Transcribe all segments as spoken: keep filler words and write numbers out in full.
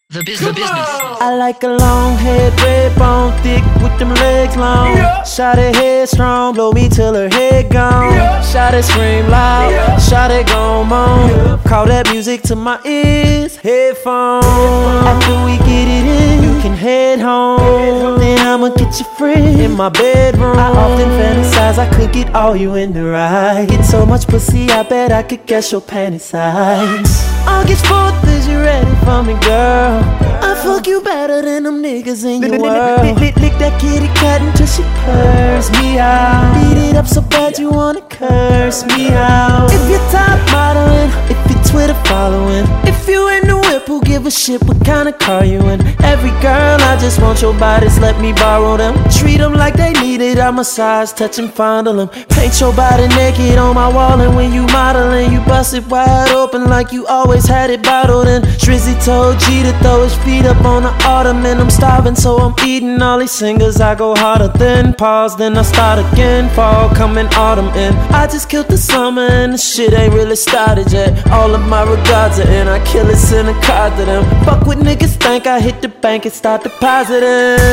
The, biz- the business. I like a long head, red bone, thick with them legs long. Yeah. Shot it head strong, blow me till her head gone. Yeah. Shot it scream loud, yeah. Shot it gone moan. Yeah. Call that music to my ears, headphones. After we get it in, you can head home. Then I'ma get your friend in my bedroom. I often fantasize I could get all you in the ride. Get so much pussy, I bet I could guess your panty size. August fourth, is you ready for me, girl? I fuck you better than them niggas in your world. Lick, lick, lick that kitty cat until she purrs me out. Beat it up so bad you wanna curse me out. If you're top modeling, if you're Twitter following, if you in the whip, who give a shit what kind of car you in? Every girl, I just want your bodies, let me borrow them. Treat them like they need it, I massage, touch and fondle them. Paint your body naked on my wall, and when you modeling, you bust it wide open like you always had it bottled in. Drizzy told G to throw his feet up on the ottoman. I'm starving, so I'm eating all these singers. I go harder, then pause, then I start again. Fall coming, autumn in. I just killed the summer and the shit ain't really started yet. All of my regards are in, I kill it, send a card to them. Fuck what niggas think, I hit the bank and start depositing.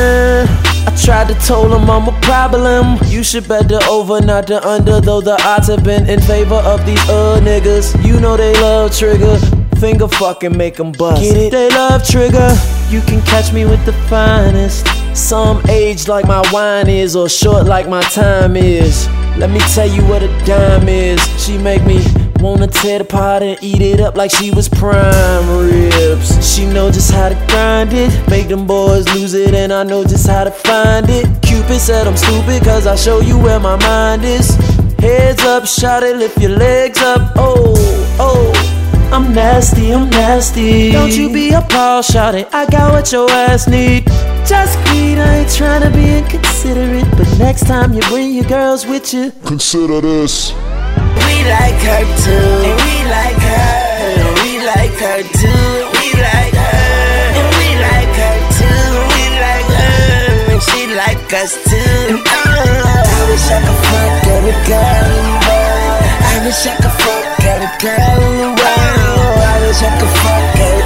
I tried to tell them I'm a problem. You should bet the over, not the under, though the odds have been in favor of these uh niggas. You know they love Trigger. Finger fucking make them bust. Get it? They love Trigger. You can catch me with the finest. Some age like my wine is, or short like my time is. Let me tell you what a dime is. She make me wanna tear the pot and eat it up like she was prime ribs. She know just how to grind it, make them boys lose it, and I know just how to find it. Cupid said I'm stupid cause I show you where my mind is. Heads up, shout it, lift your legs up. Oh, oh, I'm nasty, I'm nasty. Don't you be appalled, shout it, I got what your ass need. Just greed, I ain't tryna be inconsiderate, but next time you bring your girls with you, consider this. We like her too, and we like her, and we like her too, we like her, and we like her too, we like her, and she like us too. I wish I could fuck every girl in the world. I wish I could fuck every girl in the world. I wish I could fuck every